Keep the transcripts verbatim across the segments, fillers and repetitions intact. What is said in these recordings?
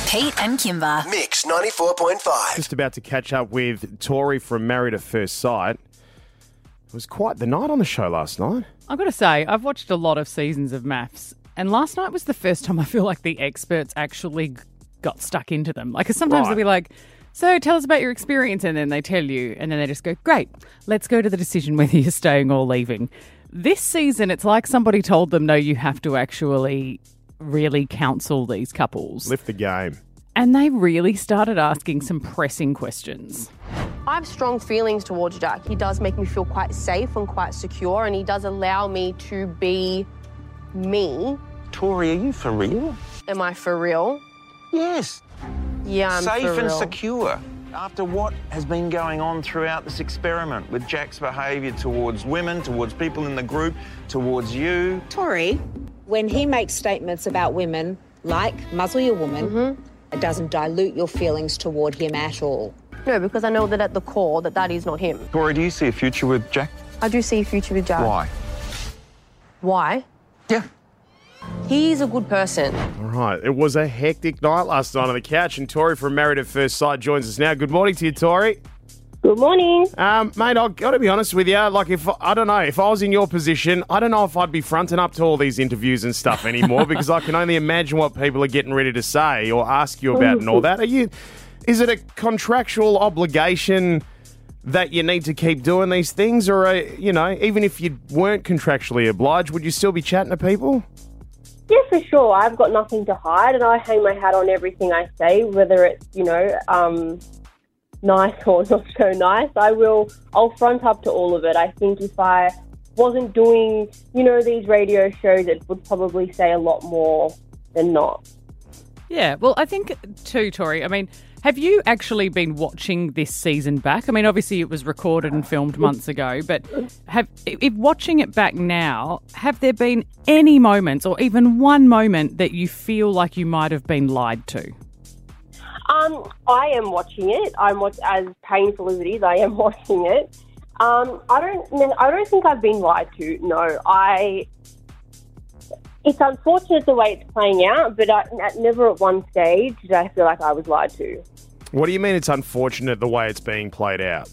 Pete and Kimber. Mix ninety-four point five. Just about to catch up with Tori from Married at First Sight. It was quite the night on the show last night. I've got to say, I've watched a lot of seasons of Maths, and last night was the first time I feel like the experts actually got stuck into them. Like, 'cause sometimes Right. they'll be like, so tell us about your experience, and then they tell you, and then they just go, great, let's go to the decision whether you're staying or leaving. This season, it's like somebody told them, no, you have to actually really counsel these couples. Lift the game. And they really started asking some pressing questions. I have strong feelings towards Jack. He does make me feel quite safe and quite secure, and he does allow me to be me. Tori, are you for real? Am I for real? Yes. Yeah, I'm Safe for and real. secure. After what has been going on throughout this experiment with Jack's behaviour towards women, towards people in the group, towards you. Tori, when he makes statements about women, like muzzle your woman, Mm-hmm. it doesn't dilute your feelings toward him at all. No, because I know that at the core that that is not him. Tori, do you see a future with Jack? I do see a future with Jack. Why? Why? Yeah. He's a good person. All right. It was a hectic night last night on the couch, and Tori from Married at First Sight joins us now. Good morning to you, Tori. Good morning. Um, mate, I've got to be honest with you. Like, if I don't know, if I was in your position, I don't know if I'd be fronting up to all these interviews and stuff anymore because I can only imagine what people are getting ready to say or ask you about and all that. Are you? Is it a contractual obligation that you need to keep doing these things, or uh, you know, even if you weren't contractually obliged, would you still be chatting to people? Yeah, for sure. I've got nothing to hide, and I hang my hat on everything I say, whether it's, you know, um, nice or not so nice. I will, I'll front up to all of it. I think if I wasn't doing, you know, these radio shows, it would probably say a lot more than not. Yeah, well, I think too, Tori, I mean, have you actually been watching this season back? I mean, obviously it was recorded and filmed months ago, but have if watching it back now, have there been any moments or even one moment that you feel like you might have been lied to? Um, I am watching it. I'm watch- as painful as it is. I am watching it. Um, I don't. I don't think I've been lied to. No, I. It's unfortunate the way it's playing out, but I, at never at one stage did I feel like I was lied to. What do you mean it's unfortunate the way it's being played out?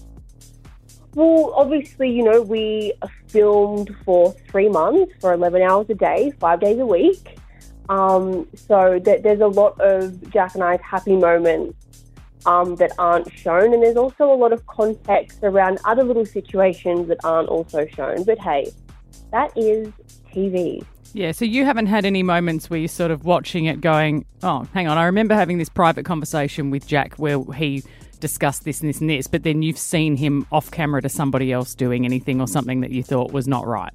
Well, obviously, you know, we filmed for three months for eleven hours a day, five days a week. Um, so th- there's a lot of Jack and I's happy moments um, that aren't shown, and there's also a lot of context around other little situations that aren't also shown. But hey, that is T V. Yeah, so you haven't had any moments where you're sort of watching it going, oh, hang on, I remember having this private conversation with Jack where he discussed this and this and this, but then you've seen him off camera to somebody else doing anything or something that you thought was not right?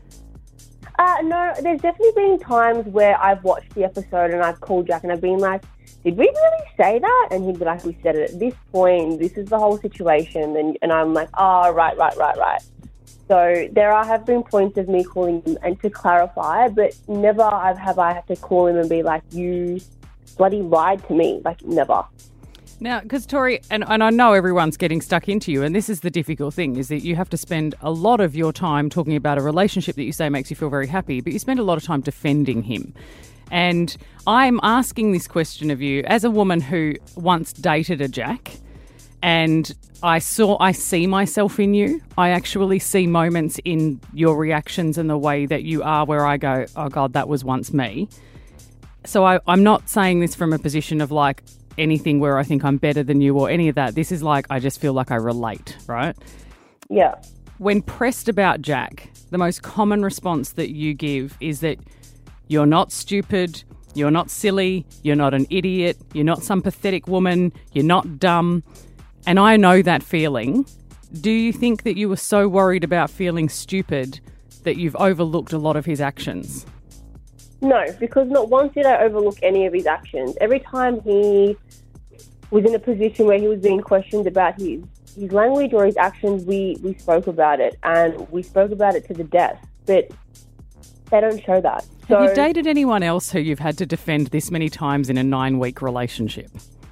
Uh, no, there's definitely been times where I've watched the episode and I've called Jack and I've been like, did we really say that? And he'd be like, we said it at this point, this is the whole situation. And, and I'm like, oh, right, right, right, right. So there are, have been points of me calling him and to clarify, but never I've, have I had to call him and be like, you bloody lied to me. Like, never. Now, because Tori, and, and I know everyone's getting stuck into you, and this is the difficult thing, is that you have to spend a lot of your time talking about a relationship that you say makes you feel very happy, but you spend a lot of time defending him. And I'm asking this question of you as a woman who once dated a Jack, and I saw, I see myself in you. I actually see moments in your reactions and the way that you are where I go, oh God, that was once me. So I, I'm not saying this from a position of like anything where I think I'm better than you or any of that. This is like, I just feel like I relate, right? Yeah. When pressed about Jack, the most common response that you give is that you're not stupid, you're not silly, you're not an idiot, you're not some pathetic woman, you're not dumb. And I know that feeling. Do you think that you were so worried about feeling stupid that you've overlooked a lot of his actions? No, because not once did I overlook any of his actions. Every time he was in a position where he was being questioned about his, his language or his actions, we, we spoke about it, and we spoke about it to the death. But they don't show that. So, Have you dated anyone else who you've had to defend this many times in a nine-week relationship?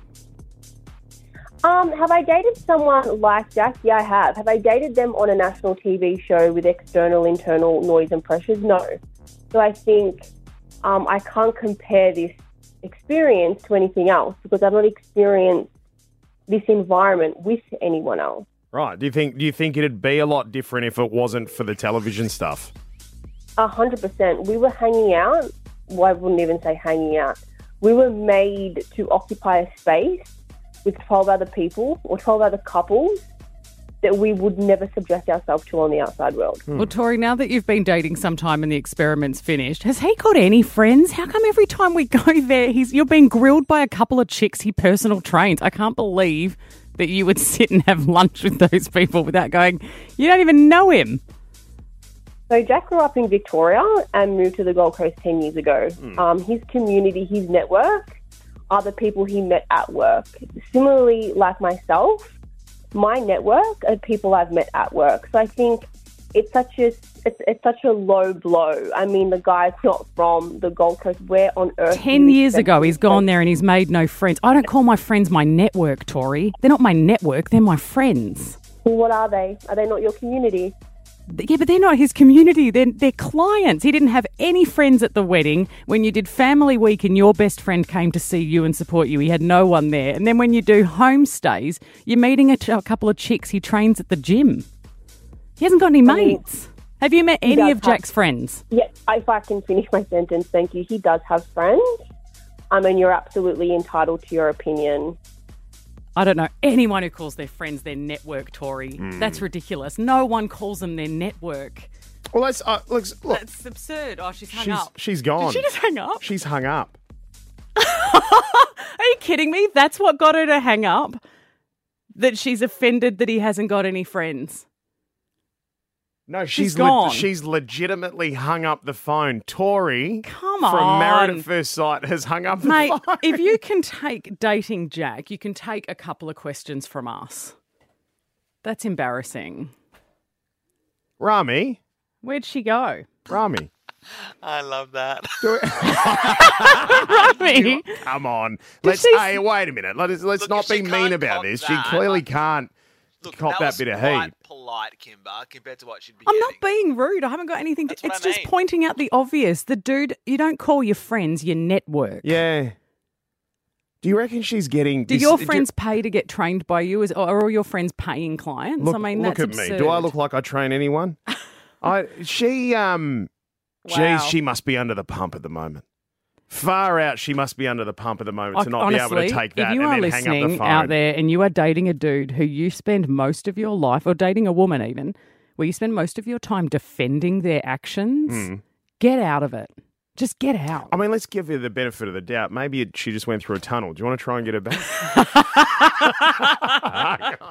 Um, have I dated someone like Jack? Yeah, I have. Have I dated them on a national T V show with external, internal noise and pressures? No. So I think um, I can't compare this experience to anything else because I've not experienced this environment with anyone else. Right. Do you think do you think it'd be a lot different if it wasn't for the television stuff? A hundred percent. We were hanging out. Well, I wouldn't even say hanging out. We were made to occupy a space with twelve other people or twelve other couples that we would never subject ourselves to on the outside world. Well, Tori, now that you've been dating some time and the experiment's finished, has he got any friends? How come every time we go there, he's you're being grilled by a couple of chicks he personal trains? I can't believe that you would sit and have lunch with those people without going, you don't even know him. So Jack grew up in Victoria and moved to the Gold Coast ten years ago. Mm. Um, his community, his network, are the people he met at work. Similarly, like myself, my network are people I've met at work. So I think it's such a it's, it's such a low blow. I mean, the guy's not from the Gold Coast. Where on earth? Ten years ago, he's gone there and he's made no friends. I don't call my friends my network, Tori. They're not my network. They're my friends. Well, what are they? Are they not your community? Yeah, but they're not his community. They're, they're clients. He didn't have any friends at the wedding. When you did family week and your best friend came to see you and support you, he had no one there. And then when you do homestays, you're meeting a, ch- a couple of chicks he trains at the gym. He hasn't got any I mean, mates. Have you met any of Jack's have, friends? Yeah, if I can finish my sentence, thank you. He does have friends. I mean, you're absolutely entitled to your opinion. I don't know anyone who calls their friends their network, Tori. Mm. That's ridiculous. No one calls them their network. Well, that's uh, look, look. That's absurd. Oh, she's hung she's, up. She's gone. Did she just hang up? She's hung up. Are you kidding me? That's what got her to hang up? That she's offended that he hasn't got any friends? No, she's she's gone. Le- she's legitimately hung up the phone. Tori, come from on, Married at First Sight, has hung up the Mate, phone. If you can take dating Jack, you can take a couple of questions from us. That's embarrassing. Rami, where'd she go? Rami, I love that. Rami, come on. Did Let's. she... Hey, wait a minute. Let's let's Look, not be mean about this. That, she clearly can't. Look, Cop that, that bit of quite heat. polite, Kimber, compared to what she'd be I'm getting. not being rude. I haven't got anything to... That's what It's I just mean. pointing out the obvious. The dude, you don't call your friends your network. Yeah. Do you reckon she's getting... Do this, your friends do, pay to get trained by you? Is, or are all your friends paying clients? look, I mean, look that's at absurd. me. Do I look like I train anyone? I She, um... Wow. Geez, she must be under the pump at the moment. Far out, she must be under the pump at the moment I, to not honestly, be able to take that if you and are then hang up the listening phone. out there and you are dating a dude who you spend most of your life, or dating a woman even, where you spend most of your time defending their actions, Mm. get out of it. Just get out. I mean, let's give her the benefit of the doubt. Maybe it, she just went through a tunnel. Do you want to try and get her back?